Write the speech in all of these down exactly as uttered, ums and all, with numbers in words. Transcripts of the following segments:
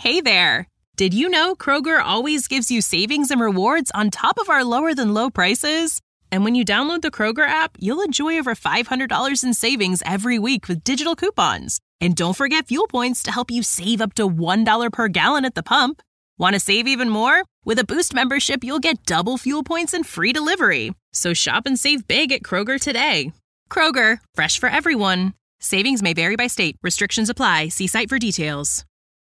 Hey there! Did you know Kroger always gives you savings and rewards on top of our lower-than-low prices? And when you download the Kroger app, you'll enjoy over five hundred dollars in savings every week with digital coupons. And don't forget fuel points to help you save up to one dollar per gallon at the pump. Want to save even more? With a Boost membership, you'll get double fuel points and free delivery. So shop and save big at Kroger today. Kroger, fresh for everyone. Savings may vary by state. Restrictions apply. See site for details.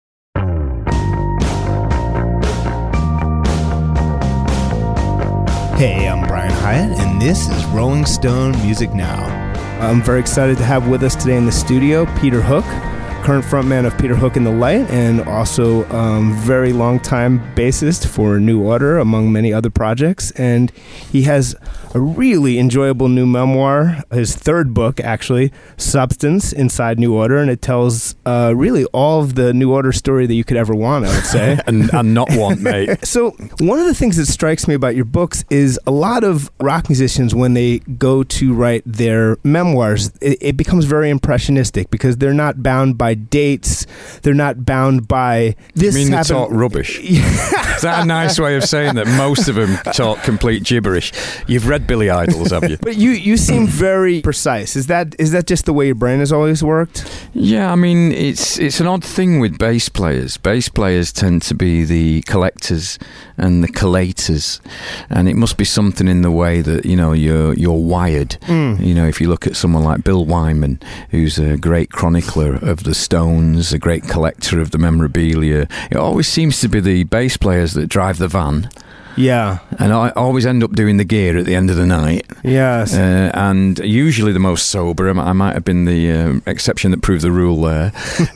Hey, I'm Brian Hyatt, and this is Rolling Stone Music Now. I'm very excited to have with us today in the studio Peter Hook, current frontman of Peter Hook and the Light, and also um, very long-time bassist for New Order, among many other projects. And he has a really enjoyable new memoir, his third book, actually, Substance Inside New Order, and it tells uh, really all of the New Order story that you could ever want, I would say. and, and not want, mate. So one of the things that strikes me about your books is a lot of rock musicians, when they go to write their memoirs, it, it becomes very impressionistic because they're not bound by dates. They're not bound by this. You mean happened. They talk rubbish? Is that a nice way of saying that most of them talk complete gibberish? You've read Billy Idol, have you? But you, you seem very precise. Is that is that just the way your brain has always worked? Yeah, I mean, it's it's an odd thing with bass players. Bass players tend to be the collectors and the collators, and it must be something in the way that, you know, you're you're wired. Mm. You know, if you look at someone like Bill Wyman, who's a great chronicler of the Stones, a great collector of the memorabilia, it always seems to be the bass players that drive the van. Yeah. And I always end up doing the gear at the end of the night. Yes. Uh, and usually the most sober. I might have been the uh, exception that proved the rule there.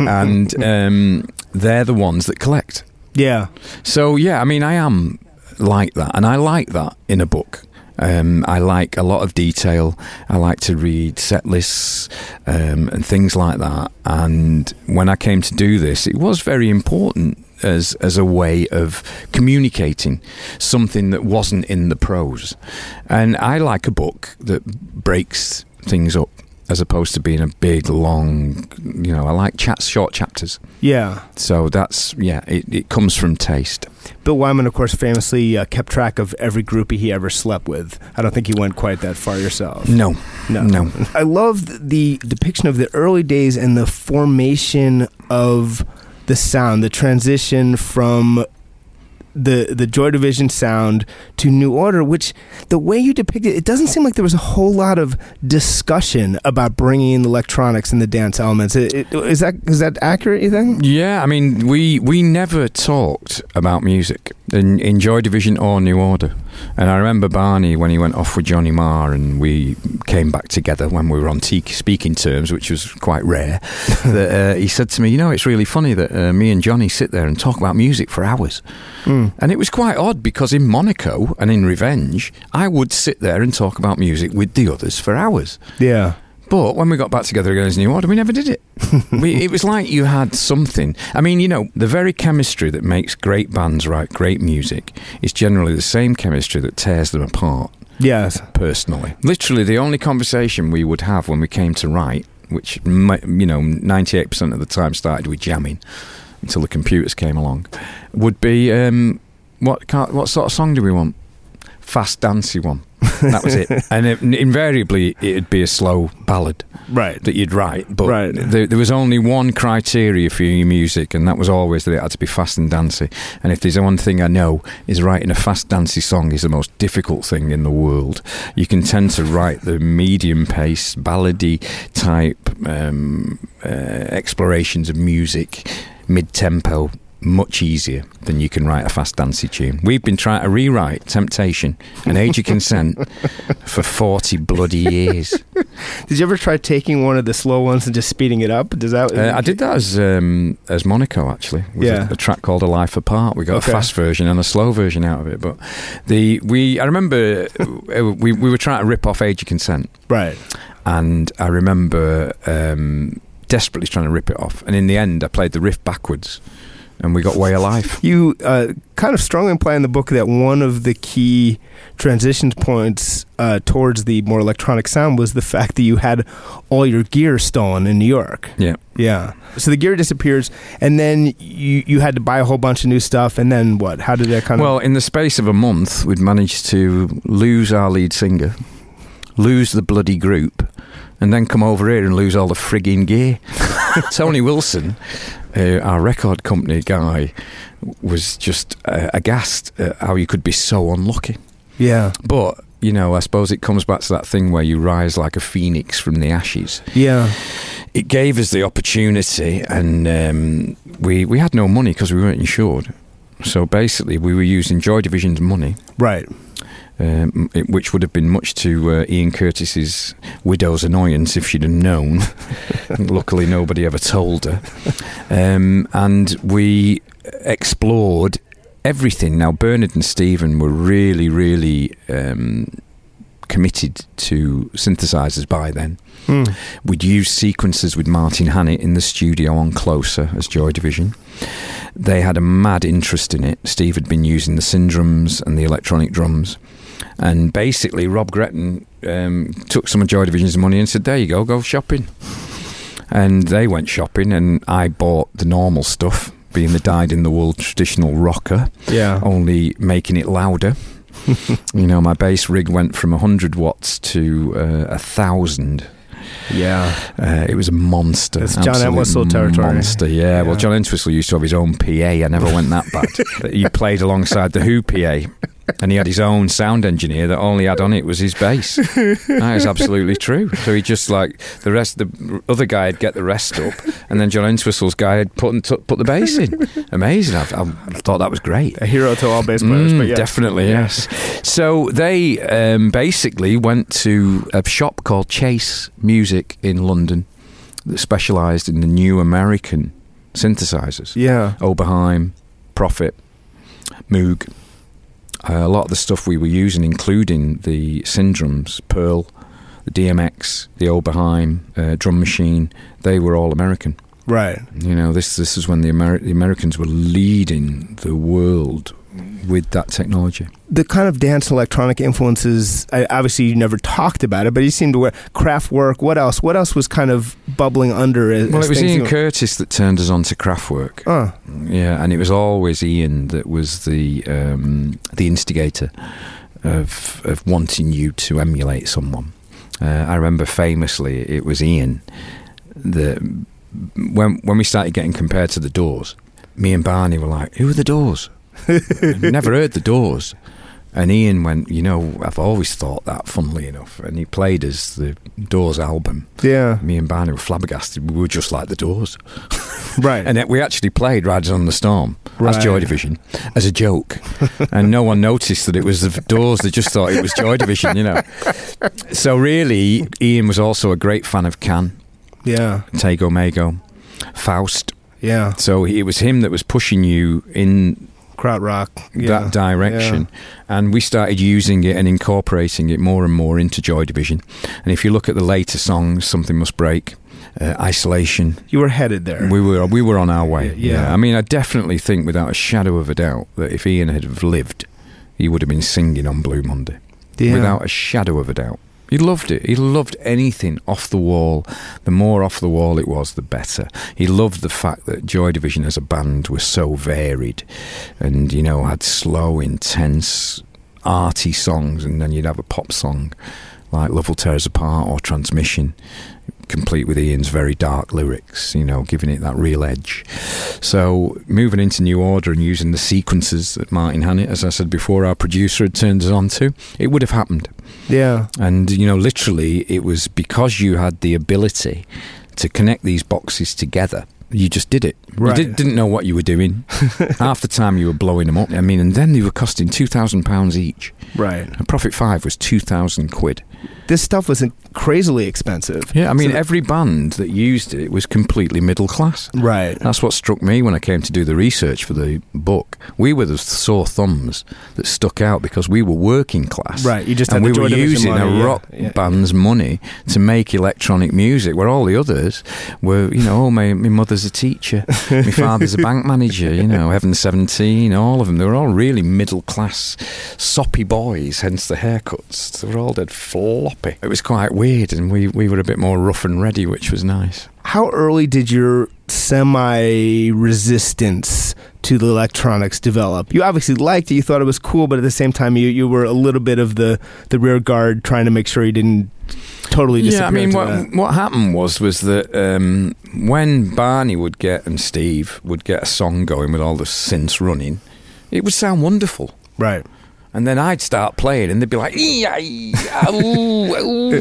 And um, they're the ones that collect. Yeah. So, yeah, I mean, I am like that. And I like that in a book. Um, I like a lot of detail. I like to read set lists um, and things like that. And when I came to do this, it was very important as as a way of communicating something that wasn't in the prose. And I like a book that breaks things up as opposed to being a big, long, you know, I like chats, short chapters. Yeah. So that's, yeah, it, it comes from taste. Bill Wyman, of course, famously uh, kept track of every groupie he ever slept with. I don't think you went quite that far yourself. No. No. No. I love the depiction of the early days and the formation of the sound, the transition from the the Joy Division sound to New Order, which the way you depict it, it doesn't seem like there was a whole lot of discussion about bringing in the electronics and the dance elements. It, it, is that is that accurate, you think? Yeah, I mean, we we never talked about music in, in Joy Division or New Order. And I remember Barney, when he went off with Johnny Marr and we came back together when we were on te- speaking terms, which was quite rare, that, uh, he said to me, you know, it's really funny that uh, me and Johnny sit there and talk about music for hours. Mm. And it was quite odd because in Monaco and in Revenge, I would sit there and talk about music with the others for hours. Yeah. But when we got back together again as New Order, we never did it. we, it was like you had something. I mean, you know, the very chemistry that makes great bands write great music is generally the same chemistry that tears them apart. Yes. Personally. Literally, the only conversation we would have when we came to write, which, you know, ninety-eight percent of the time started with jamming until the computers came along, would be, um, what, what sort of song do we want? Fast, dancey one. That was it. And it, invariably, it'd be a slow ballad. Right. That you'd write. But right. there, there was only one criteria for your music, and that was always that it had to be fast and dancey. And if there's one thing I know, is writing a fast, dancey song is the most difficult thing in the world. You can tend to write the medium-pace, ballady type um, uh, explorations of music, mid-tempo, much easier than you can write a fast dancey tune. We've been trying to rewrite Temptation and Age of Consent for forty bloody years. Did you ever try taking one of the slow ones and just speeding it up? Does that? Uh, I did that as um, as Monaco, actually. With yeah. a, a track called A Life Apart. We got okay. a fast version and a slow version out of it. But the we I remember we we were trying to rip off Age of Consent. Right. And I remember um, desperately trying to rip it off. And in the end, I played the riff backwards. and we got Way of Life. You uh, kind of strongly imply in the book that one of the key transition points uh, towards the more electronic sound was the fact that you had all your gear stolen in New York. Yeah. Yeah. So the gear disappears, and then you, you had to buy a whole bunch of new stuff, and then what? How did that kind of... Well, in the space of a month, we'd managed to lose our lead singer, lose the bloody group, and then come over here and lose all the frigging gear. Tony Wilson, uh, our record company guy, was just uh, aghast at how you could be so unlucky. Yeah. But, you know, I suppose it comes back to that thing where you rise like a phoenix from the ashes. Yeah. It gave us the opportunity, and um, we, we had no money because we weren't insured. So basically, we were using Joy Division's money. Right. Um, it, which would have been much to uh, Ian Curtis's widow's annoyance if she'd have known. Luckily, nobody ever told her. Um, and we explored everything. Now, Bernard and Stephen were really, really um, committed to synthesizers by then. Mm. We'd used sequencers with Martin Hannett in the studio on Closer as Joy Division. They had a mad interest in it. Steve had been using the Syndrums and the electronic drums. And basically, Rob Gretton um, took some of Joy Division's money and said, there you go, go shopping. And they went shopping, and I bought the normal stuff, being the dyed-in-the-wool traditional rocker, yeah, only making it louder. You know, my bass rig went from one hundred watts to uh, one thousand. Yeah. Uh, it was a monster. It's John Entwistle territory. Monster, yeah. yeah. Well, John Entwistle used to have his own P A. I never went that bad. He played alongside the Who P A, and he had his own sound engineer that all he had on it was his bass. That is absolutely true. So he just, like, the rest, the other guy would get the rest up, and then John Entwistle's guy had put, and t- put the bass in. Amazing. I, I thought that was great. A hero to all bass players. Mm, but yeah. Definitely, yes. So they um, basically went to a shop called Chase Music in London that specialised in the new American synthesizers. Yeah. Oberheim, Prophet, Moog. Uh, a lot of the stuff we were using, including the Syndrums, Pearl, the D M X, the Oberheim, uh, drum machine, they were all American. Right. You know, this this is when the, Ameri- the Americans were leading the world with that technology. The kind of dance electronic influences, I, obviously you never talked about it, but you seemed to wear Kraftwerk. What else? What else was kind of bubbling under? As, well, as it was Ian you... Curtis that turned us on to Kraftwerk. Oh. Yeah, and it was always Ian that was the um, the instigator of of wanting you to emulate someone. Uh, I remember famously it was Ian that when when we started getting compared to the Doors, me and Barney were like, "Who are the Doors?" Never heard the Doors. And Ian went, you know, I've always thought that, funnily enough. And he played us the Doors album. Yeah. Me and Barney were flabbergasted. We were just like the Doors. Right. And we actually played Riders on the Storm right. as Joy Division, as a joke. And no one noticed that it was the Doors. They just thought it was Joy Division, you know. So really, Ian was also a great fan of Can. Yeah. Tego Mago. Faust. Yeah. So it was him that was pushing you in krautrock, yeah. that direction, yeah. And we started using it and incorporating it more and more into Joy Division. And if you look at the later songs, Something Must Break, uh, Isolation, you were headed there. We were we were on our way. Yeah. yeah, I mean, I definitely think, without a shadow of a doubt, that if Ian had lived, he would have been singing on Blue Monday, yeah. Without a shadow of a doubt. He loved it. He loved anything off the wall. The more off the wall it was, the better. He loved the fact that Joy Division as a band was so varied and, you know, had slow, intense, arty songs, and then you'd have a pop song like Love Will Tear Us Apart or Transmission, complete with Ian's very dark lyrics, you know, giving it that real edge. So moving into New Order and using the sequences that Martin Hannett, as I said before, our producer, had turned us on to, it would have happened. Yeah. And, you know, literally it was because you had the ability to connect these boxes together, you just did it. Right. You did, didn't know what you were doing. Half the time you were blowing them up. I mean, and then they were costing two thousand pounds each. Right. And Prophet five was two thousand quid. This stuff was crazily expensive. Yeah, I mean, so every band that used it was completely middle class. Right. That's what struck me when I came to do the research for the book. We were the sore thumbs that stuck out because we were working class. Right, you just and had we the were Joy Division using money, a yeah, rock yeah. band's money to make electronic music, where all the others were, you know, oh, my, my mother's mother's a teacher, my father's a bank manager, you know, Heaven seventeen, all of them. They were all really middle-class, soppy boys, hence the haircuts. They were all dead floppy. It was quite weird, and we, we were a bit more rough and ready, which was nice. How early did your semi-resistance to the electronics develop? You obviously liked it, you thought it was cool, but at the same time you, you were a little bit of the, the rear guard trying to make sure you didn't totally disappear. Yeah, I mean, what, that. what happened was was that um, when Barney would get, and Steve would get a song going with all the synths running, it would sound wonderful. Right. And then I'd start playing, and they'd be like, ooh, ooh,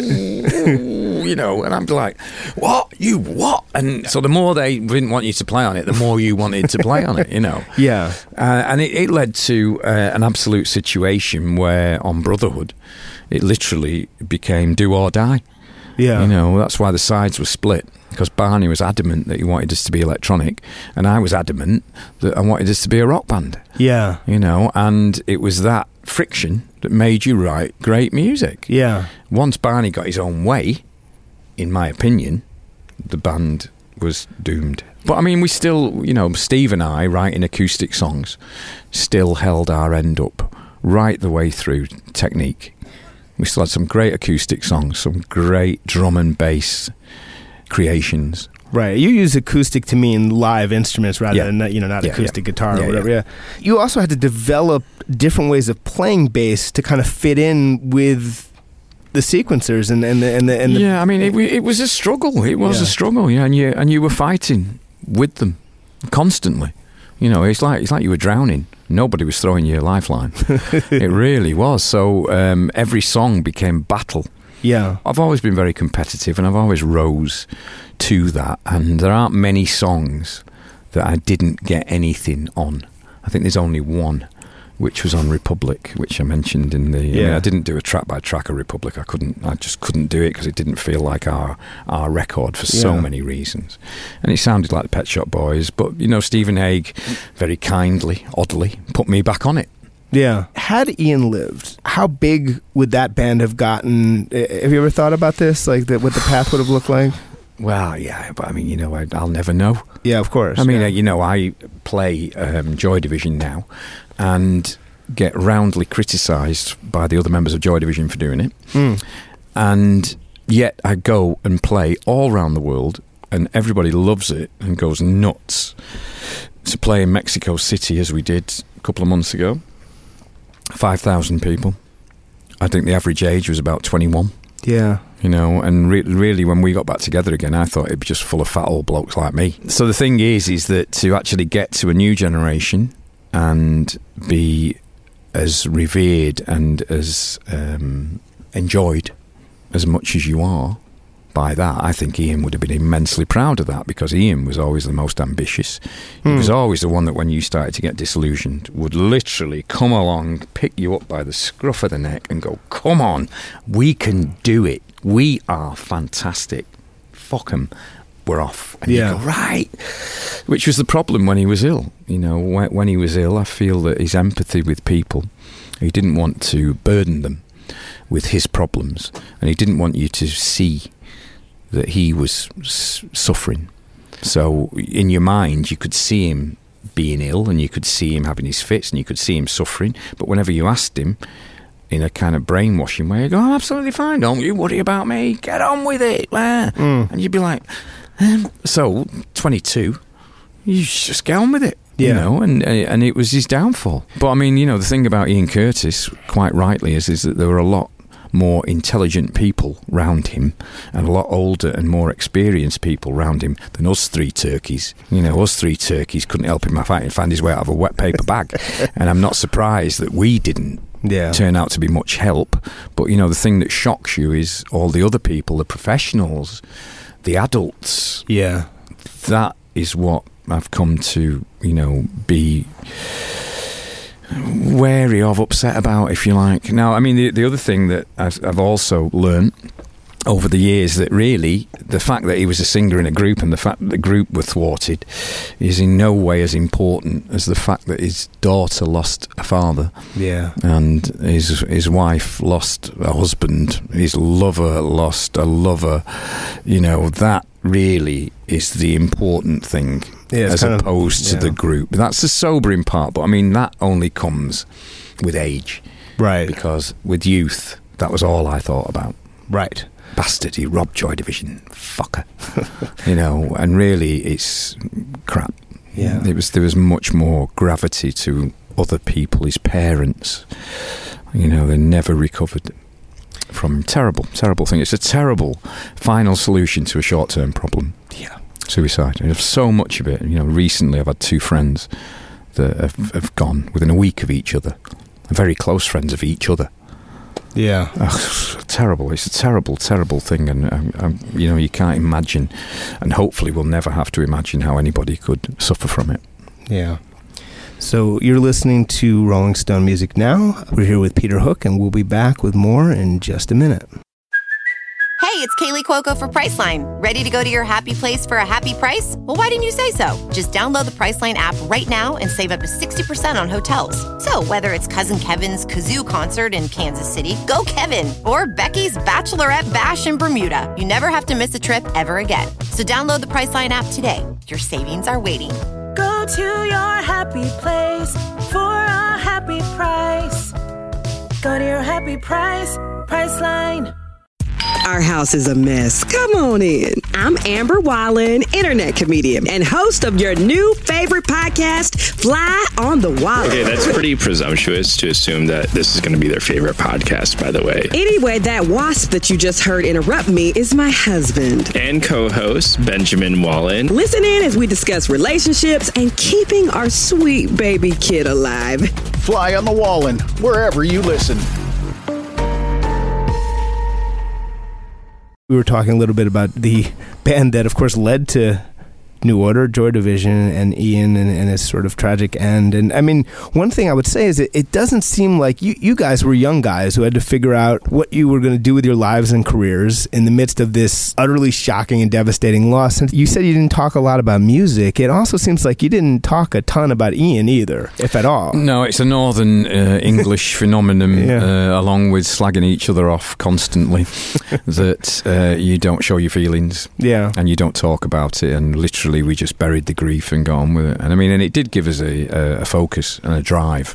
you know, and I'd be like, what? You what? And so the more they didn't want you to play on it, the more you wanted to play on it, you know. Yeah. Uh, and it, it led to uh, an absolute situation where on Brotherhood, it literally became do or die. Yeah. You know, that's why the sides were split, because Barney was adamant that he wanted us to be electronic, and I was adamant that I wanted us to be a rock band. Yeah. You know, and it was that friction that made you write great music. Yeah. Once Barney got his own way, in my opinion, the band was doomed. But I mean, we still, you know, Steve and I, writing acoustic songs, still held our end up right the way through Technique. We still had some great acoustic songs, some great drum and bass creations. Right. You use acoustic to mean live instruments rather Yeah. than, you know, not Yeah, acoustic yeah. guitar or Yeah, whatever. yeah. Yeah. You also had to develop different ways of playing bass to kind of fit in with the sequencers and and the, and the, and the Yeah, I mean, it, it was a struggle. It was Yeah. a struggle, yeah, and you and you were fighting with them constantly. You know, it's like it's like you were drowning. Nobody was throwing you a lifeline. It really was. So um, every song became battle. Yeah. I've always been very competitive, and I've always rose to that. And there aren't many songs that I didn't get anything on. I think there's only one, which was on Republic, which I mentioned in the. Yeah. I, mean, I didn't do a track by track of Republic. I couldn't. I just couldn't do it because it didn't feel like our our record for so Yeah. many reasons, and it sounded like the Pet Shop Boys. But you know, Stephen Hague very kindly, oddly, put me back on it. Yeah. Had Ian lived, how big would that band have gotten? Uh, Have you ever thought about this? Like the, what the path would have looked like? Well, yeah, but I mean, you know, I, I'll never know. Yeah, of course. I mean, yeah. uh, you know, I play um, Joy Division now and get roundly criticised by the other members of Joy Division for doing it. Mm. And yet I go and play all around the world, and everybody loves it and goes nuts. To play in Mexico City, as we did a couple of months ago, five thousand people. I think the average age was about twenty-one. Yeah. You know, and re- really when we got back together again, I thought it'd be just full of fat old blokes like me. So the thing is, is that to actually get to a new generation and be as revered and as um, enjoyed as much as you are by that, I think Ian would have been immensely proud of that, because Ian was always the most ambitious. He Hmm. was always the one that when you started to get disillusioned would literally come along, pick you up by the scruff of the neck and go, come on, we can do it. We are fantastic. Fuck 'em. We're off. And Yeah. you go, right. Which was the problem when he was ill. You know, when, when he was ill, I feel that his empathy with people, he didn't want to burden them with his problems, and he didn't want you to see that he was s- suffering. So in your mind, you could see him being ill, and you could see him having his fits, and you could see him suffering. But whenever you asked him, in a kind of brainwashing way, you go, I'm absolutely fine, don't you worry about me, get on with it. Ah. Mm. And you'd be like, um, so, twenty-two, you just get on with it. Yeah. You know, and and it was his downfall. But I mean, you know, the thing about Ian Curtis, quite rightly, is, is that there were a lot more intelligent people round him, and a lot older and more experienced people round him than us three turkeys. You know, us three turkeys couldn't help him find his way out of a wet paper bag. And I'm not surprised that we didn't Yeah. turn out to be much help. But, you know, the thing that shocks you is all the other people, the professionals, the adults. Yeah. That is what I've come to, you know, be wary of, upset about, if you like. Now, I mean, the, the other thing that I've, I've also learned over the years that really the fact that he was a singer in a group and the fact that the group were thwarted is in no way as important as the fact that his daughter lost a father, yeah, and his his wife lost a husband, his lover lost a lover. You know, that really is the important thing, yeah, as opposed of, yeah. to the group. That's the sobering part, but I mean that only comes with age, right? Because with youth, that was all I thought about, right? Bastard, he robbed Joy Division, fucker. You know, and really it's crap. Yeah, it was there was much more gravity to other people, his parents. You know, they never recovered from terrible, terrible thing. It's a terrible final solution to a short-term problem. Yeah, suicide. And so much of it. You know, recently I've had two friends that have, have gone within a week of each other, very close friends of each other. Yeah, Ugh, terrible. It's a terrible, terrible thing, and um, um, you know, you can't imagine, and hopefully we'll never have to imagine how anybody could suffer from it. Yeah. So you're listening to Rolling Stone Music Now. We're here with Peter Hook, and we'll be back with more in just a minute. Hey, it's Kaylee Cuoco for Priceline. Ready to go to your happy place for a happy price? Well, why didn't you say so? Just download the Priceline app right now and save up to sixty percent on hotels. So whether it's Cousin Kevin's Kazoo Concert in Kansas City, go Kevin, or Becky's Bachelorette Bash in Bermuda, you never have to miss a trip ever again. So download the Priceline app today. Your savings are waiting. Go to your happy place for a happy price. Go to your happy price, Priceline. Our house is a mess. Come on in. I'm Amber Wallen, internet comedian and host of your new favorite podcast, Fly on the Wall. Okay, that's pretty presumptuous to assume that this is going to be their favorite podcast, by the way. Anyway, that wasp that you just heard interrupt me is my husband. And co-host, Benjamin Wallen. Listen in as we discuss relationships and keeping our sweet baby kid alive. Fly on the Wallen, wherever you listen. We were talking a little bit about the band that, of course, led to New Order, Joy Division, and Ian, and, and his sort of tragic end. And I mean, one thing I would say is that it doesn't seem like you, you guys were young guys who had to figure out what you were going to do with your lives and careers in the midst of this utterly shocking and devastating loss. And you said you didn't talk a lot about music. It also seems like you didn't talk a ton about Ian either, if at all. No, it's a northern uh, English phenomenon, yeah. uh, along with slagging each other off constantly, that uh, you don't show your feelings, yeah, and you don't talk about it, and literally we just buried the grief and got on with it. And I mean, and it did give us a, a, a focus and a drive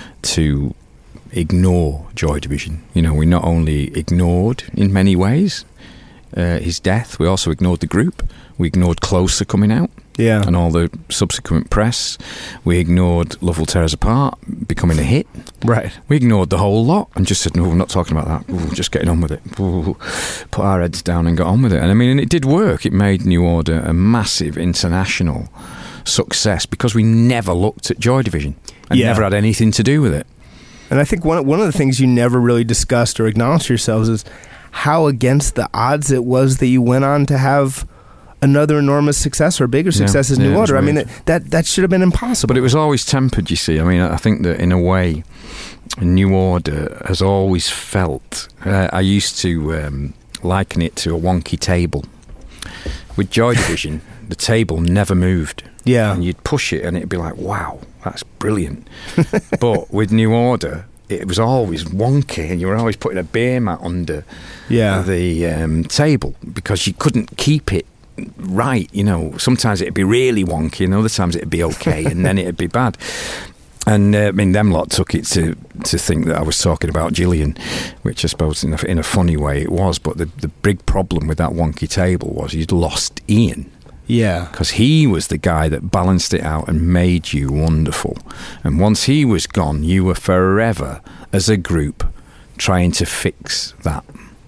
to ignore Joy Division. You know, we not only ignored in many ways uh, his death, we also ignored the group. We ignored Closer coming out, yeah, and all the subsequent press. We ignored Love Will Tear Us Apart becoming a hit. Right. We ignored the whole lot and just said, no, we're not talking about that. Ooh, just getting on with it. Ooh, put our heads down and got on with it. And I mean, and it did work. It made New Order a massive international success because we never looked at Joy Division and yeah. never had anything to do with it. And I think one one of the things you never really discussed or acknowledged yourselves is how against the odds it was that you went on to have another enormous success or bigger success yeah, as New yeah, Order. I mean, weird. that, that that should have been impossible. But it was always tempered, you see. I mean, I think that in a way, New Order has always felt... Uh, I used to um, liken it to a wonky table. With Joy Division, the table never moved. Yeah. And you'd push it and it'd be like, wow, that's brilliant. But with New Order, it was always wonky and you were always putting a beer mat under yeah. the um, table because you couldn't keep it right. You know, sometimes it'd be really wonky and other times it'd be okay and then it'd be bad. And uh, I mean, them lot took it to to think that I was talking about Gillian, which I suppose in a, in a funny way it was. But the, the big problem with that wonky table was you'd lost Ian. Yeah. Because he was the guy that balanced it out and made you wonderful. And once he was gone, you were forever, as a group, trying to fix that.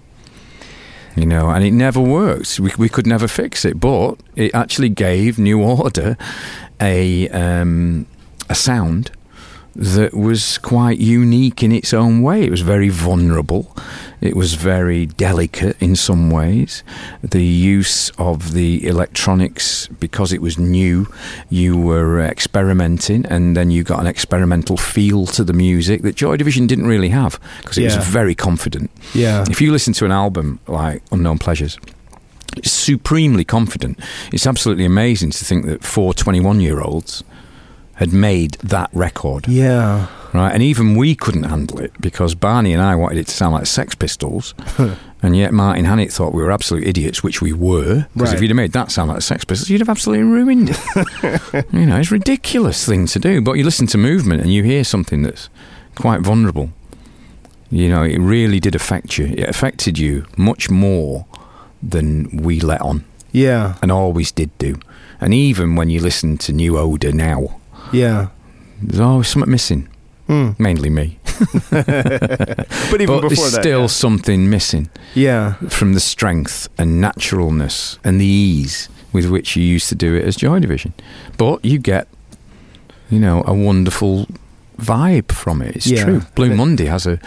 You know, and it never worked. We we could never fix it. But it actually gave New Order a um, a sound that was quite unique in its own way. It was very vulnerable. It was very delicate in some ways. The use of the electronics, because it was new, you were experimenting, and then you got an experimental feel to the music that Joy Division didn't really have, because it Yeah. was very confident. Yeah. If you listen to an album like Unknown Pleasures, it's supremely confident. It's absolutely amazing to think that four twenty-one-year-olds had made that record. Yeah. Right, and even we couldn't handle it, because Barney and I wanted it to sound like Sex Pistols, and yet Martin Hannett thought we were absolute idiots, which we were, because Right. if you'd have made that sound like Sex Pistols, you'd have absolutely ruined it. You know, it's a ridiculous thing to do, but you listen to Movement and you hear something that's quite vulnerable. You know, it really did affect you. It affected you much more than we let on, Yeah. and always did do. And even when you listen to New Order now, Yeah. there's always something missing. Mm. Mainly me. But even But before there's that, still yeah. something missing Yeah. from the strength and naturalness and the ease with which you used to do it as Joy Division. But you get, you know, a wonderful vibe from it. It's Yeah. true. Blue And it- Monday has a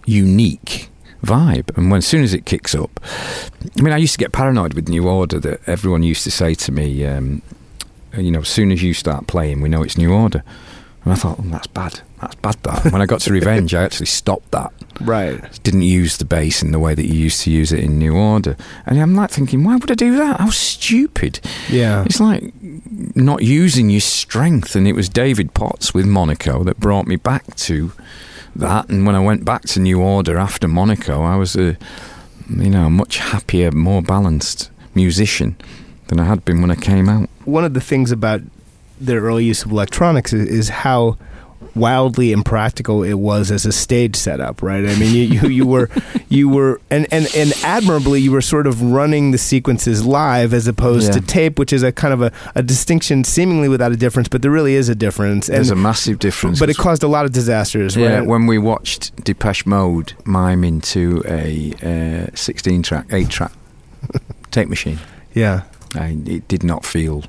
unique vibe, and when as soon as it kicks up, I mean, I used to get paranoid with New Order, that everyone used to say to me, um, you know, as soon as you start playing, we know it's New Order. And I thought, oh, that's bad. That's bad, that. And when I got to Revenge, I actually stopped that. Right. Didn't use the bass in the way that you used to use it in New Order. And I'm like thinking, why would I do that? How stupid. Yeah. It's like not using your strength. And it was David Potts with Monaco that brought me back to that. And when I went back to New Order after Monaco, I was a, you know, much happier, more balanced musician than I had been when I came out. One of the things about the early use of electronics is, is how wildly impractical it was as a stage setup, right? I mean, you, you, you were, you were, and, and, and admirably, you were sort of running the sequences live as opposed Yeah. to tape, which is a kind of a, a distinction seemingly without a difference, but there really is a difference. And, There's a massive difference. but it caused a lot of disasters, Yeah, right? when we watched Depeche Mode mime into a uh, sixteen track, eight track tape machine, yeah. I, it did not feel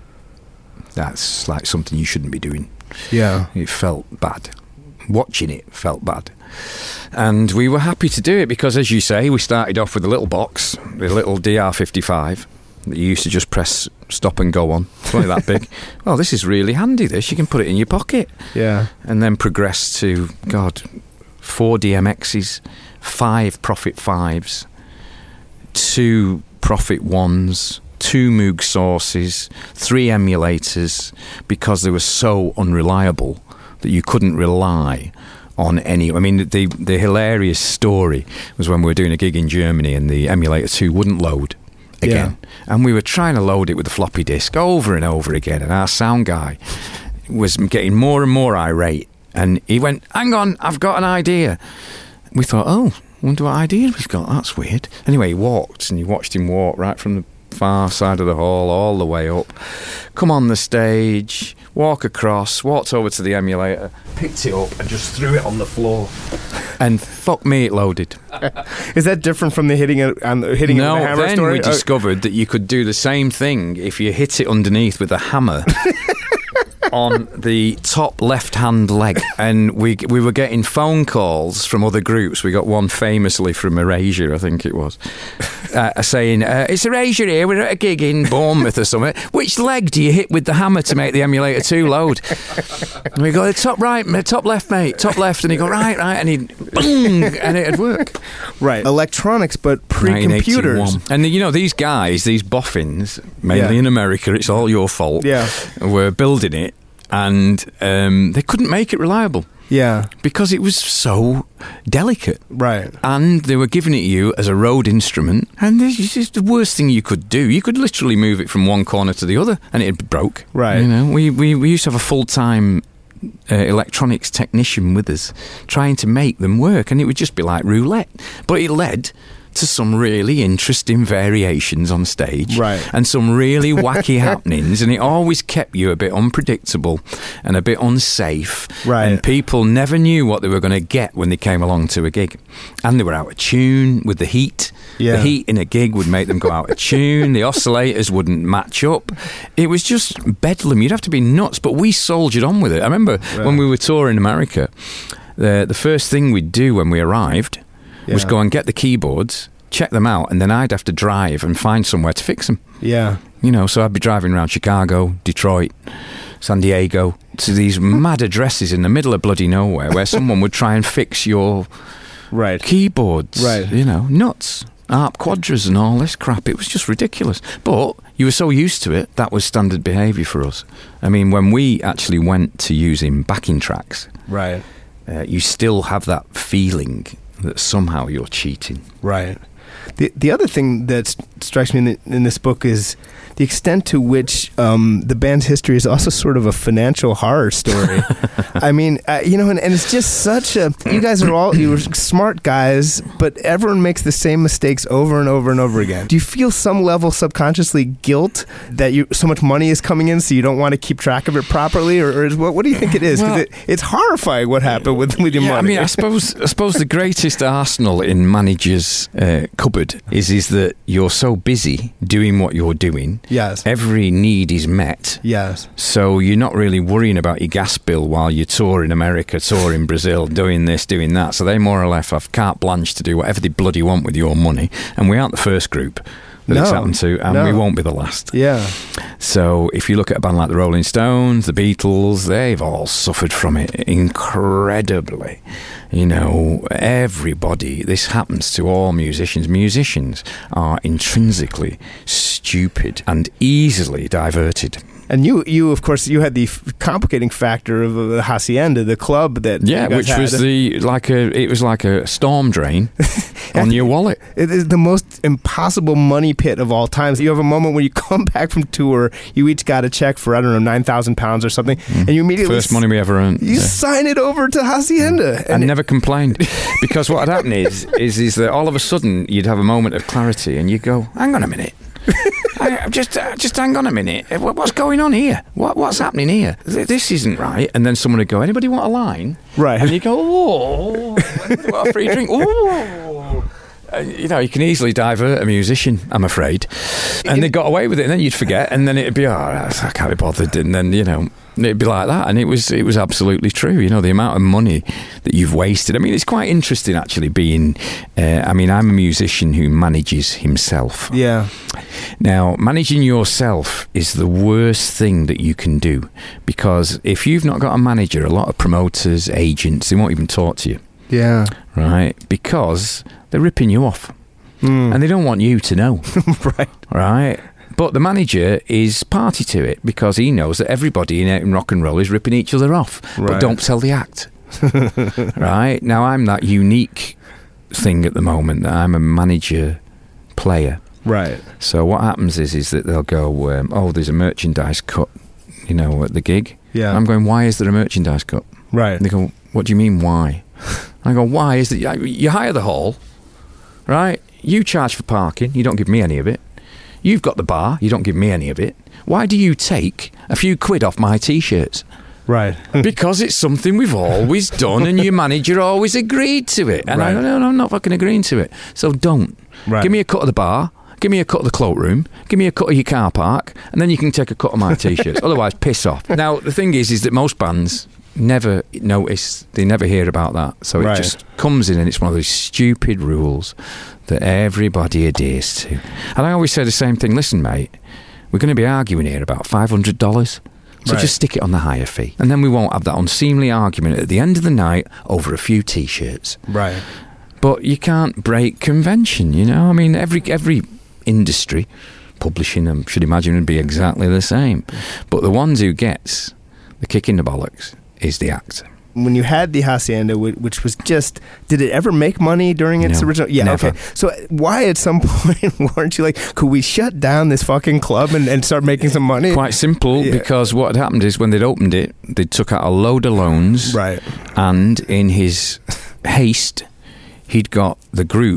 that's like something you shouldn't be doing. Yeah. It felt bad. Watching it felt bad. And we were happy to do it because, as you say, we started off with a little box, a little D R fifty-five that you used to just press stop and go on. It's only that big. Well, this is really handy, this. You can put it in your pocket. Yeah. And then progress to, God, four D M Xs, five Prophet fives, two Prophet ones, two Moog sources, three emulators, because they were so unreliable that you couldn't rely on any. I mean, the the hilarious story was when we were doing a gig in Germany and the emulator two wouldn't load again. Yeah. And we were trying to load it with a floppy disk over and over again, and our sound guy was getting more and more irate, and he went, hang on, I've got an idea. We thought, oh, wonder what idea he's got, that's weird. Anyway, he walked, and you watched him walk right from the far side of the hall all the way up, come on the stage, walk across, walked over to the emulator, picked it up and just threw it on the floor, and fuck me, it loaded. Is that different from the hitting it on the hitting no, it with a hammer then story? we discovered that you could do the same thing if you hit it underneath with a hammer on the top left-hand leg, and we we were getting phone calls from other groups. We got one famously from Erasure, I think it was, uh, saying, uh, it's Erasure here, we're at a gig in Bournemouth or something. Which leg do you hit with the hammer to make the emulator two load? And we go, the top right, top left, mate, top left. And he go, right, right, and he'd, boom, and it'd work. Right. Electronics, but pre-computers. And, you know, these guys, these boffins, mainly Yeah. in America, it's all your fault, Yeah. were building it, and um, they couldn't make it reliable. Yeah. Because it was so delicate. Right. And they were giving it you as a road instrument, and this is just the worst thing you could do. You could literally move it from one corner to the other, and it broke. Right. You know, we, we, we used to have a full-time uh, electronics technician with us, trying to make them work, and it would just be like roulette. But it led to some really interesting variations on stage, right, and some really wacky happenings, and it always kept you a bit unpredictable and a bit unsafe, right. And people never knew what they were going to get when they came along to a gig, and they were out of tune with the heat. Yeah. The heat in a gig would make them go out of tune. The oscillators wouldn't match up. It was just bedlam. You'd have to be nuts, but we soldiered on with it. I remember right. when we were touring America, the the first thing we'd do when we arrived yeah. was go and get the keyboards, check them out, and then I'd have to drive and find somewhere to fix them. Yeah. You know, so I'd be driving around Chicago, Detroit, San Diego, to these mad addresses in the middle of bloody nowhere where someone would try and fix your right. keyboards. Right. You know, nuts. Arp quadras and all this crap. It was just ridiculous. But you were so used to it, that was standard behaviour for us. I mean, when we actually went to using backing tracks, right, uh, you still have that feeling that somehow you're cheating. Right. The the other thing that st- strikes me in, the, in this book is the extent to which um, the band's history is also sort of a financial horror story. I mean, uh, you know, and, and it's just such a... You guys are all... You're smart guys, but everyone makes the same mistakes over and over and over again. Do you feel some level subconsciously guilt that you so much money is coming in so you don't want to keep track of it properly? Or, or is, what, what do you think it is? Because well, it, it's horrifying what happened with, with your yeah, money. I mean, I suppose I suppose the greatest arsenal in managers' uh, cupboard is, is that you're so busy doing what you're doing. Yes. Every need is met. Yes. So you're not really worrying about your gas bill while you're touring America, touring Brazil, doing this, doing that. So they more or less have carte blanche to do whatever they bloody want with your money. And we aren't the first group that no. it's happened to, and no. we won't be the last. Yeah. So if you look at a band like the Rolling Stones, the Beatles, they've all suffered from it incredibly. You know, everybody, this happens to all musicians. Musicians are intrinsically stupid and easily diverted. And you, you of course, you had the f- complicating factor of uh, the Hacienda, the club that yeah, you guys which had. was the like a it was like a storm drain on your wallet. It is the most impossible money pit of all times. You have a moment when you come back from tour, you each got a check for I don't know nine thousand pounds or something, mm. and you immediately first money we ever earned. You yeah. sign it over to Hacienda, mm. and I never complained because what had happened is is is that all of a sudden you'd have a moment of clarity and you go, hang on a minute. I, just, uh, just hang on a minute. What's going on here? What, what's happening here? This isn't right. And then someone would go, anybody want a line? Right. And you go, oh, what a free drink. Oh. Uh, you know, you can easily divert a musician, I'm afraid. And they got away with it, and then you'd forget, and then it'd be, oh, I can't be bothered. And then, you know, it'd be like that. And it was it was absolutely true. You know, the amount of money that you've wasted. I mean, it's quite interesting, actually, being... Uh, I mean, I'm a musician who manages himself. Yeah. Now, managing yourself is the worst thing that you can do. Because if you've not got a manager, a lot of promoters, agents, they won't even talk to you. Yeah. Right? Because they're ripping you off. Mm. And they don't want you to know. Right. Right? But the manager is party to it because he knows that everybody in, in rock and roll is ripping each other off. Right. But don't tell the act. Right? Now, I'm that unique thing at the moment that I'm a manager player. Right. So what happens is is that they'll go, um, oh, there's a merchandise cut, you know, at the gig. Yeah. And I'm going, why is there a merchandise cut? Right. And they go, what do you mean, why? I go, why is that? You hire the hall, right? You charge for parking. You don't give me any of it. You've got the bar. You don't give me any of it. Why do you take a few quid off my T-shirts? Right. Because it's something we've always done and your manager always agreed to it. And right. I go, no, no, I'm not fucking agreeing to it. So don't. Right. Give me a cut of the bar. Give me a cut of the cloakroom. Give me a cut of your car park. And then you can take a cut of my T-shirts. Otherwise, piss off. Now, the thing is, is that most bands... never notice, they never hear about that. So it right. just comes in and it's one of those stupid rules that everybody adheres to. And I always say the same thing, listen, mate, we're going to be arguing here about five hundred dollars. So right. just stick it on the higher fee. And then we won't have that unseemly argument at the end of the night over a few T-shirts. Right. But you can't break convention, you know? I mean, every every industry, publishing, I should imagine, would be exactly the same. But the ones who gets the kick in the bollocks is the act. When you had the Hacienda, which was just, did it ever make money during its no, original? Yeah, never. okay. So why at some point weren't you like, could we shut down this fucking club and, and start making some money? Quite simple, yeah. Because what had happened is when they'd opened it, they took out a load of loans. Right. And in his haste, he'd got the group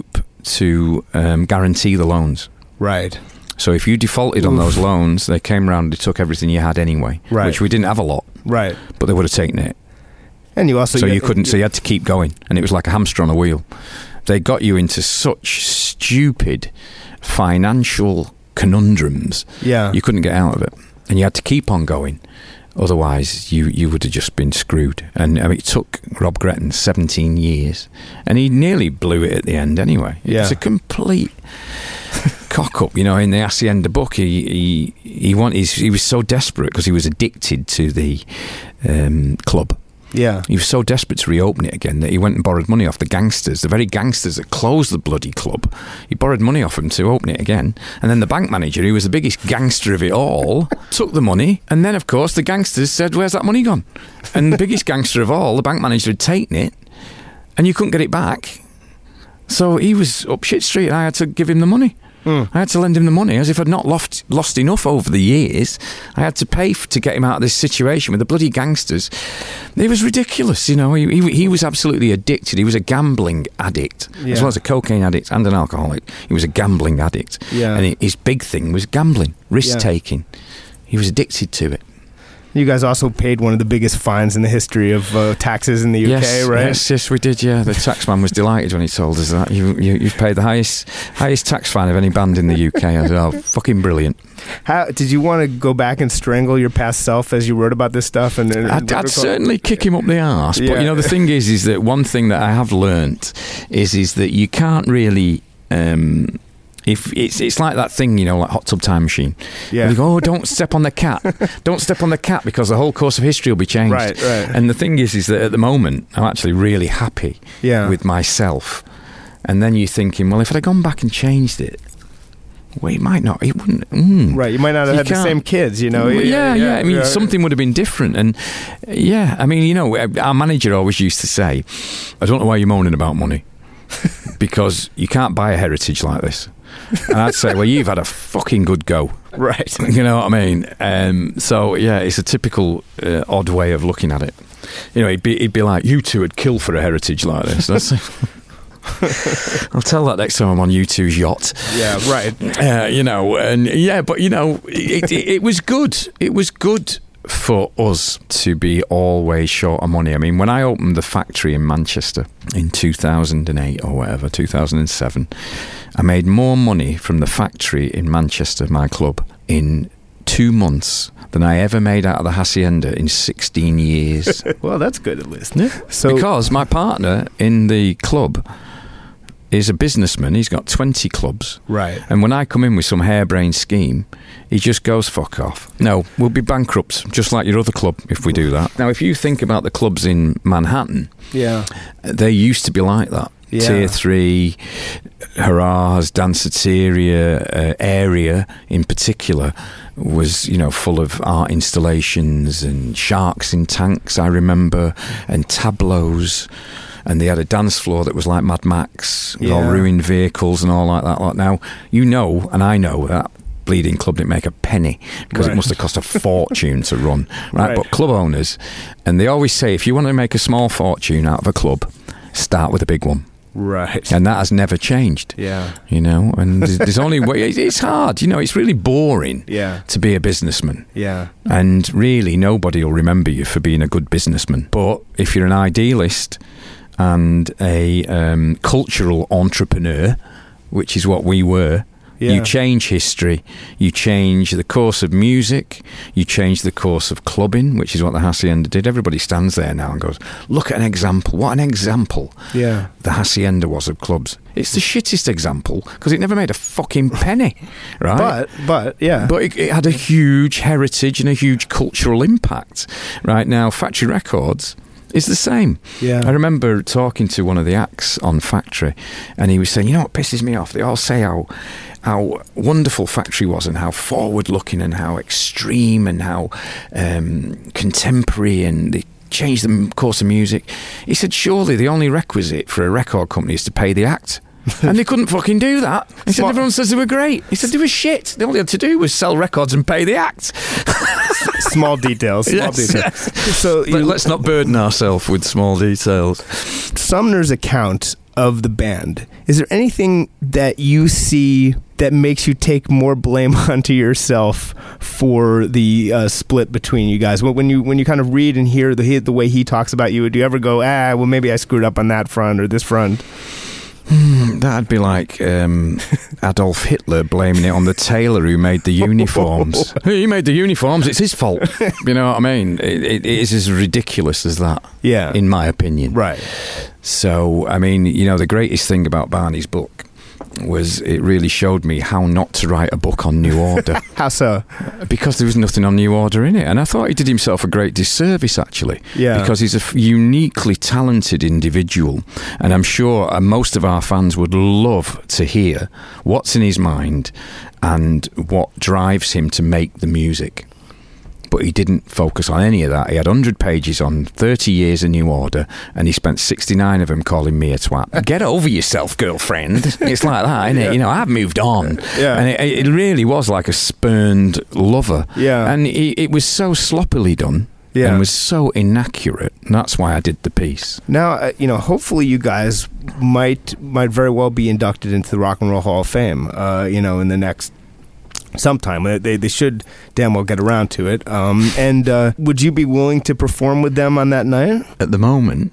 to um, guarantee the loans. Right. So if you defaulted Oof. on those loans, they came around and took everything you had anyway, right. which we didn't have a lot. Right. But they would have taken it. And you also... So you you couldn't, so you had to keep going. And it was like a hamster on a wheel. They got you into such stupid financial conundrums. Yeah. You couldn't get out of it. And you had to keep on going. Otherwise, you, you would have just been screwed. And I mean, it took Rob Gretton seventeen years. And he nearly blew it at the end anyway. It yeah. was a complete cock up. You know, in the Hacienda book, he he, he, want, he was so desperate because he was addicted to the um, club. Yeah. He was so desperate to reopen it again that he went and borrowed money off the gangsters, the very gangsters that closed the bloody club. He borrowed money off them to open it again. And then the bank manager, who was the biggest gangster of it all, took the money. And then, of course, the gangsters said, where's that money gone? And the biggest gangster of all, the bank manager, had taken it and you couldn't get it back. So he was up shit street and I had to give him the money. Mm. I had to lend him the money as if I'd not lost, lost enough over the years. I had to pay f- to get him out of this situation with the bloody gangsters. It was ridiculous, you know. He, he, he was absolutely addicted. He was a gambling addict, yeah. as well as a cocaine addict and an alcoholic. He was a gambling addict. Yeah. And his big thing was gambling, risk-taking. Yeah. He was addicted to it. You guys also paid one of the biggest fines in the history of uh, taxes in the U K, yes, right? Yes, yes, we did, yeah. The taxman was delighted when he told us that. You, you, you've paid the highest highest tax fine of any band in the U K. I said, oh, fucking brilliant. How, did you want to go back and strangle your past self as you wrote about this stuff? And, and I'd, I'd certainly kick him up the arse. Yeah. But, you know, the thing is, is that one thing that I have learnt is, is that you can't really... Um, If it's it's like that thing, you know, like Hot Tub Time Machine. Yeah. You go, oh, don't step on the cat. Don't step on the cat because the whole course of history will be changed. Right, right. And the thing is, is that at the moment, I'm actually really happy yeah. with myself. And then you're thinking, well, if I'd have gone back and changed it, well, it might not. It wouldn't. Mm. Right. You might not have you had can't. the same kids, you know. Well, yeah, yeah, yeah. I mean, yeah. something would have been different. And yeah, I mean, you know, our manager always used to say, I don't know why you're moaning about money because you can't buy a heritage like this. And I'd say, well, you've had a fucking good go. Right. You know what I mean? Um, so, yeah, it's a typical uh, odd way of looking at it. You know, he'd be, he'd be like, you two would kill for a heritage like this. That's I'll tell that next time I'm on U two's yacht. Yeah, right. Uh, you know, and yeah, but, you know, it, it, it was good. It was good for us to be always short of money. I mean, when I opened the factory in Manchester in two thousand eight or whatever, two thousand seven, I made more money from the factory in Manchester, my club, in two months than I ever made out of the Hacienda in sixteen years. Well, that's good at least. Yeah. So, because my partner in the club is a businessman. He's got twenty clubs. Right. And when I come in with some harebrained scheme, he just goes, fuck off. No, we'll be bankrupt, just like your other club, if we do that. Now, if you think about the clubs in Manhattan, yeah, they used to be like that. Yeah. Tier three, Harrah's, Danceteria uh, area in particular was, you know, full of art installations and sharks in tanks, I remember, and tableaus. And they had a dance floor that was like Mad Max, with yeah. all ruined vehicles and all like that. Like now, you know, and I know that bleeding club didn't make a penny because right. it must have cost a fortune to run. Right? Right. But club owners, and they always say, if you want to make a small fortune out of a club, start with a big one. Right. And that has never changed. Yeah. You know, and there's, there's only way, it's hard, you know, it's really boring yeah. to be a businessman. Yeah. And really, nobody will remember you for being a good businessman. But if you're an idealist and a um, cultural entrepreneur, which is what we were, yeah. you change history, you change the course of music, you change the course of clubbing, which is what the Hacienda did. Everybody stands there now and goes, look at an example, what an example yeah. the Hacienda was of clubs. It's the shittest example because it never made a fucking penny, right? But, but yeah. But it, it had a huge heritage and a huge cultural impact. Right now, Factory Records is the same. Yeah. I remember talking to one of the acts on Factory, and he was saying, you know what pisses me off? They all say how how wonderful Factory was and how forward-looking and how extreme and how um, contemporary, and they changed the course of music. He said, surely the only requisite for a record company is to pay the act. And they couldn't fucking do that. He said, everyone says they were great. He said, they were shit. All they had to do was sell records and pay the act. Small details. Small yes, details. Yes. So you, let's not burden ourselves with small details. Sumner's account of the band, is there anything that you see that makes you take more blame onto yourself for the uh, split between you guys? When you when you kind of read and hear the the way he talks about you, do you ever go, ah, well, maybe I screwed up on that front or this front? Hmm, that'd be like um, Adolf Hitler blaming it on the tailor who made the uniforms. Hey, he made the uniforms, it's his fault. You know what I mean? It, it, it is as ridiculous as that, yeah, in my opinion. Right. So, I mean, you know, the greatest thing about Barney's book was it really showed me how not to write a book on New Order. How so? Because there was nothing on New Order in it. And I thought he did himself a great disservice, actually. Yeah. Because he's a f- uniquely talented individual. And I'm sure uh, most of our fans would love to hear what's in his mind and what drives him to make the music. But he didn't focus on any of that. He had one hundred pages on thirty years of New Order, and he spent sixty-nine of them calling me a twat. Get over yourself, girlfriend. It's like that, isn't it? Yeah. You know, I've moved on. Yeah. And it, it really was like a spurned lover. Yeah. And it, it was so sloppily done. Yeah. And was so inaccurate. And that's why I did the piece. Now, uh, you know, hopefully you guys might might very well be inducted into the Rock and Roll Hall of Fame, uh, you know, in the next sometime. They they should damn well get around to it. Um, and uh, would you be willing to perform with them on that night? At the moment,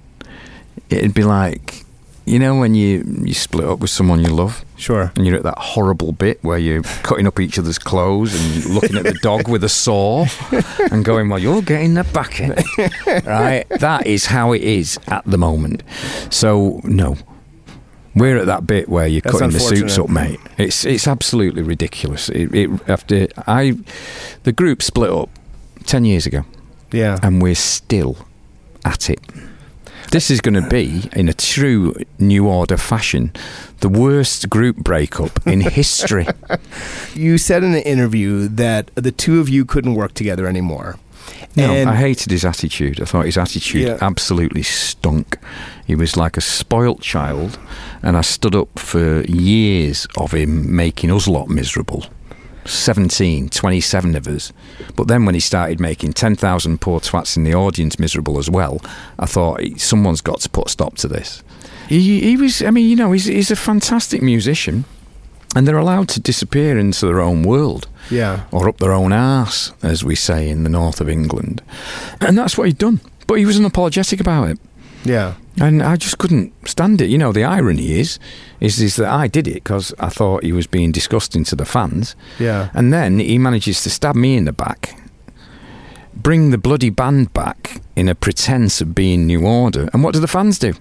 it'd be like, you know, when you, you split up with someone you love. Sure. And you're at that horrible bit where you're cutting up each other's clothes and looking at the dog with a saw and going, well, you're getting the bucket. Right? That is how it is at the moment. So, no. We're at that bit where you're That's cutting the suits up, mate. It's it's absolutely ridiculous. It, it after I, the group split up ten years ago. Yeah, and we're still at it. This is going to be, in a true New Order fashion, the worst group breakup in history. You said in an interview that the two of you couldn't work together anymore. No, and I hated his attitude. I thought his attitude yeah. absolutely stunk. He was like a spoilt child, and I stood up for years of him making us lot miserable. seventeen, twenty-seven of us. But then when he started making ten thousand poor twats in the audience miserable as well, I thought, someone's got to put a stop to this. He, he was, I mean, you know, he's, he's a fantastic musician, and they're allowed to disappear into their own world. Yeah. Or up their own arse, as we say in the north of England. And that's what he'd done. But he was unapologetic about it. Yeah. And I just couldn't stand it. You know, the irony is, is, is that I did it because I thought he was being disgusting to the fans. Yeah. And then he manages to stab me in the back, bring the bloody band back in a pretense of being New Order. And what do the fans do?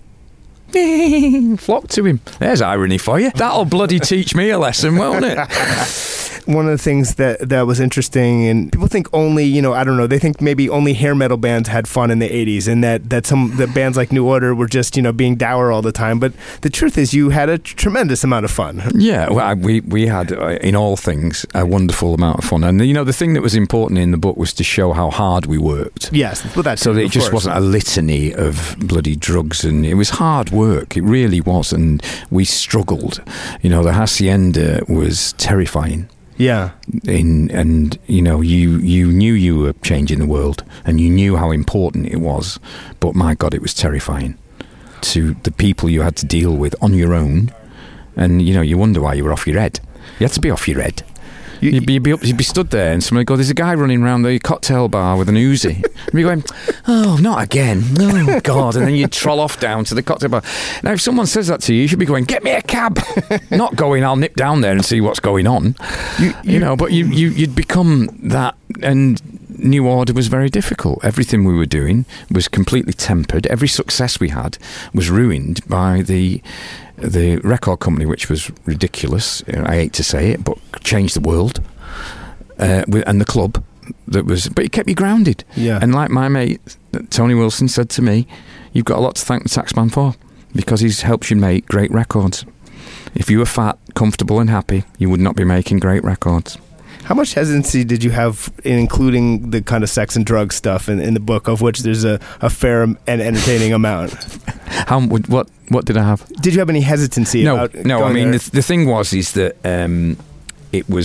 Flock to him. There's irony for you. That'll bloody teach me a lesson, won't it? One of the things that, that was interesting, and people think only, you know, I don't know, they think maybe only hair metal bands had fun in the eighties, and that, that some the bands like New Order were just, you know, being dour all the time. But the truth is you had a tremendous amount of fun. Yeah, well, I, we, we had, uh, in all things, a wonderful amount of fun. And, you know, the thing that was important in the book was to show how hard we worked. Yes, well, that's so that it just course. wasn't a litany of bloody drugs, and it was hard work. It really was, and we struggled. You know, the Hacienda was terrifying. Yeah. In and you know, you you knew you were changing the world, and you knew how important it was, but my God, it was terrifying to the people you had to deal with on your own. And you know, you wonder why you were off your head. You had to be off your head. You, you'd, be, you'd, be up, you'd be stood there, and somebody would go, "There's a guy running around the cocktail bar with an Uzi." And you're going, "Oh, not again! Oh God!" And then you'd troll off down to the cocktail bar. Now, if someone says that to you, you should be going, "Get me a cab!" Not going, "I'll nip down there and see what's going on." You, you, you know, but you, you you'd become that, and New Order was very difficult. Everything we were doing was completely tempered. Every success we had was ruined by the the record company, which was ridiculous. I hate to say it, but changed the world. Uh, and the club that was, but it kept you grounded. Yeah. And like my mate Tony Wilson said to me, "You've got a lot to thank the Taxman for, because he's helped you make great records. If you were fat, comfortable, and happy, you would not be making great records." How much hesitancy did you have in including the kind of sex and drug stuff in, in the book, of which there's a, a fair and entertaining amount? How what what did I have? Did you have any hesitancy? No, about no. I mean, there? the, the thing was is that um, it was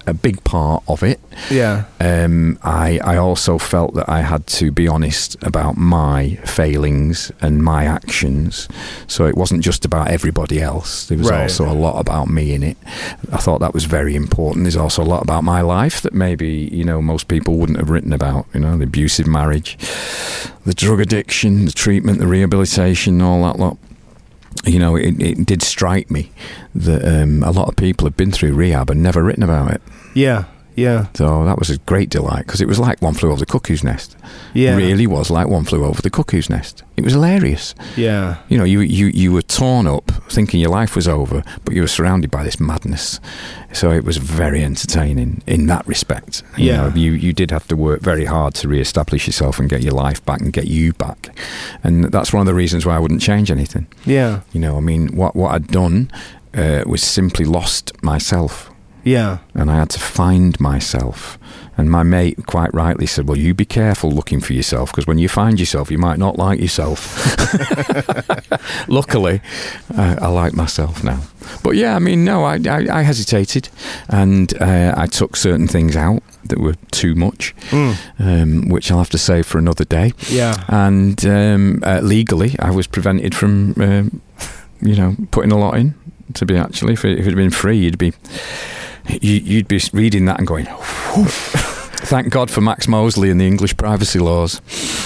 a big part of it. Yeah. Um, I I also felt that I had to be honest about my failings and my actions. So it wasn't just about everybody else. There was Right. also a lot about me in it. I thought that was very important. There's also a lot about my life that maybe, you know, most people wouldn't have written about. You know, the abusive marriage, the drug addiction, the treatment, the rehabilitation, all that lot. You know, it, it did strike me that um, a lot of people have been through rehab and never written about it. Yeah. Yeah. So that was a great delight, because it was like One Flew Over the Cuckoo's Nest. Yeah. It really was like One Flew Over the Cuckoo's Nest. It was hilarious. Yeah. You know, you, you, you were torn up thinking your life was over, but you were surrounded by this madness. So it was very entertaining in that respect. You Yeah. know, you, you did have to work very hard to re-establish yourself and get your life back and get you back. And that's one of the reasons why I wouldn't change anything. Yeah. You know, I mean, what, what I'd done uh, was simply lost myself. Yeah. And I had to find myself. And my mate quite rightly said, well, you be careful looking for yourself, because when you find yourself, you might not like yourself. Luckily, uh, I like myself now. But yeah, I mean, no, I, I, I hesitated, and uh, I took certain things out that were too much, Mm. um, which I'll have to save for another day. Yeah. And um, uh, legally, I was prevented from, um, you know, putting a lot in. To be actually, if it had been free, you'd be... You, you'd be reading that and going, thank God for Max Mosley and the English privacy laws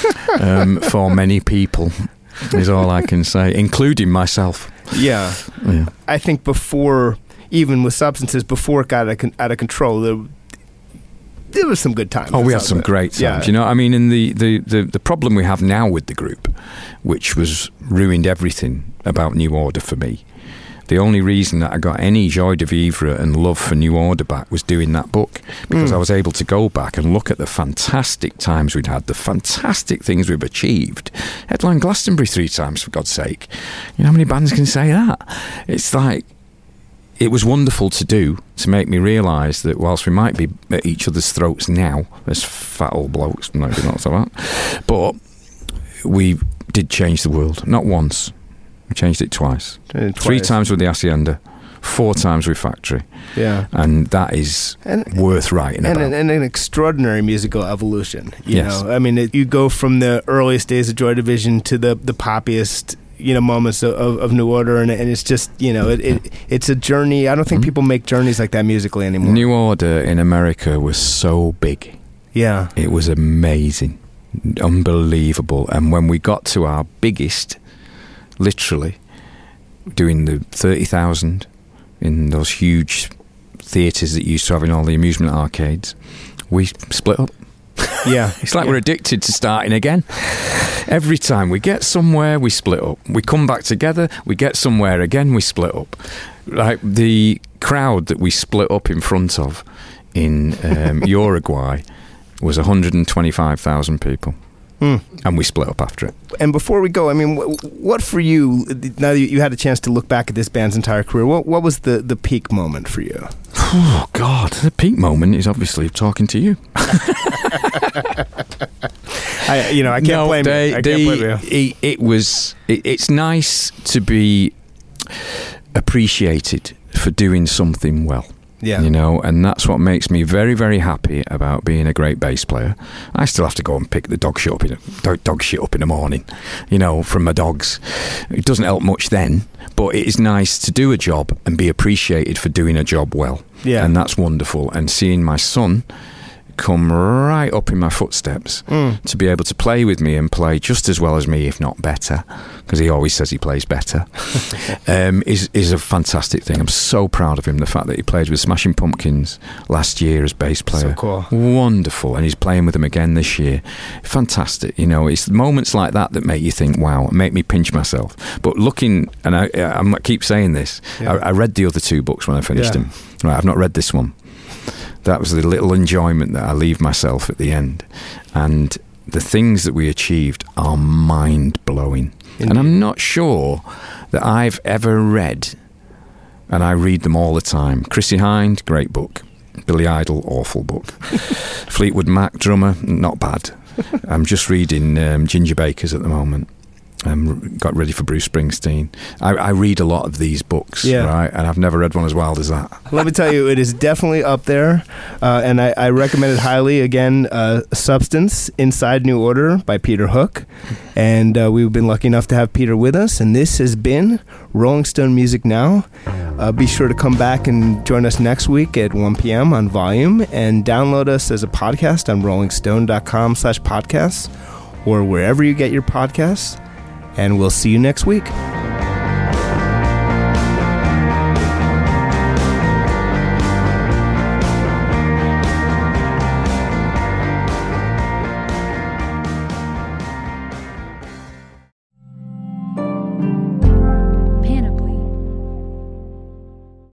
um, for many people, is all I can say, including myself. Yeah. Yeah. I think before, even with substances, before it got out of, con- out of control, there, there was some good times. Oh, we had That's some all great times. Yeah. You know, I mean, in the, the, the, the problem we have now with the group, which was ruined everything about New Order for me. The only reason that I got any joy de vivre and love for New Order back was doing that book, because Mm. I was able to go back and look at the fantastic times we'd had, the fantastic things we've achieved. Headline Glastonbury three times, for God's sake. You know how many bands can say that? It's like, it was wonderful to do, to make me realise that whilst we might be at each other's throats now, as fat old blokes, maybe not so that, but we did change the world. Not once. We changed it twice. Uh, Three twice. times with the Hacienda, four times with Factory. Yeah. And that is And- worth writing And about. an, and an extraordinary musical evolution. You Yes. know, I mean, it, you go from the earliest days of Joy Division to the the poppiest, you know, moments of, of, of New Order, and, and it's just, you know, it, it it's a journey. I don't think Mhm. people make journeys like that musically anymore. New Order in America was so big. Yeah. It was amazing. Unbelievable. And when we got to our biggest, literally, doing the thirty thousand in those huge theatres that you used to have in all the amusement arcades, we split up. Yeah. It's like Yeah. we're addicted to starting again. Every time we get somewhere, we split up. We come back together, we get somewhere again, we split up. Like the crowd that we split up in front of in um, Uruguay was one hundred twenty-five thousand people. Mm. And we split up after it. And before we go, I mean, wh- what for you, now that you had a chance to look back at this band's entire career, what what was the, the peak moment for you? Oh, God. The peak moment is obviously talking to you. I, you know, I can't no, blame they, you. I they, can't blame you. It, it was. It, it's nice to be appreciated for doing something well. Yeah. You know, and that's what makes me very, very happy about being a great bass player. I still have to go and pick the dog shit up in dog, dog shit up in the morning, you know, from my dogs. It doesn't help much then, but it is nice to do a job and be appreciated for doing a job well. Yeah. And that's wonderful. And seeing my son come right up in my footsteps Mm. to be able to play with me and play just as well as me, if not better, because he always says he plays better, um, is is a fantastic thing. I'm so proud of him. The fact that he played with Smashing Pumpkins last year as bass player, So cool. wonderful, and he's playing with them again this year. Fantastic. You know, it's moments like that that make you think, wow, make me pinch myself. But looking, and I, I keep saying this, Yeah. I, I read the other two books when I finished Yeah. them. Right, I've not read this one. That was the little enjoyment that I leave myself at the end. And the things that we achieved are mind-blowing. And I'm not sure that I've ever read, and I read them all the time, Chrissie Hynde, great book. Billy Idol, awful book. Fleetwood Mac, drummer, not bad. I'm just reading um, Ginger Baker's at the moment. um, got ready for Bruce Springsteen. I, I read a lot of these books, Yeah. right? And I've never read one as wild as that. Let me tell you, it is definitely up there, uh, and I, I recommend it highly. Again, uh, Substance, Inside New Order by Peter Hook, and uh, we've been lucky enough to have Peter with us, and this has been Rolling Stone Music Now. Uh, be sure to come back and join us next week at one p.m. on Volume, and download us as a podcast on rollingstone.com slash podcasts, or wherever you get your podcasts, and we'll see you next week.